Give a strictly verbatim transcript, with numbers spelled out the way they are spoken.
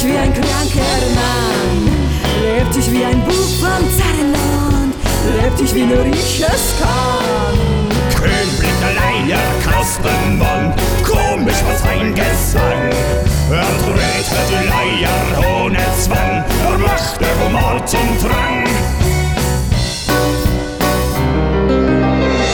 sich wie ein kranker Mann, lebt sich wie ein Bub vom Zarrenland, lebt sich wie nur ich es kann. Kömmlicher Leier, Kastenmann, komisch was ein Gesang. Er drehte die Leier ohne Zwang, er machte Humor zum Drang.